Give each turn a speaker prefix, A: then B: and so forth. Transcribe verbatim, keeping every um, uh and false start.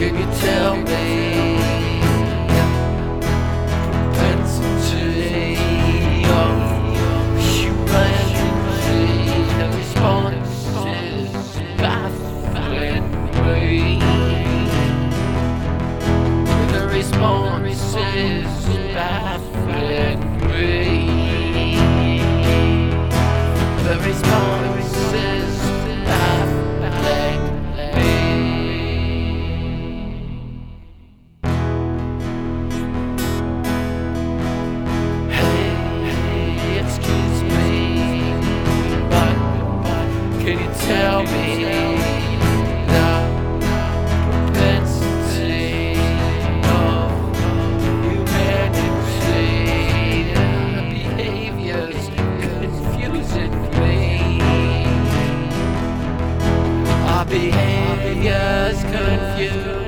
A: Can you tell me propensity of humanity? The response is baffling me. The response is baffling me. The response is baffling me. Hey, hey, excuse me, but, but can you tell me the propensity of humanity? The behavior's confusing me. Our behavior's confusing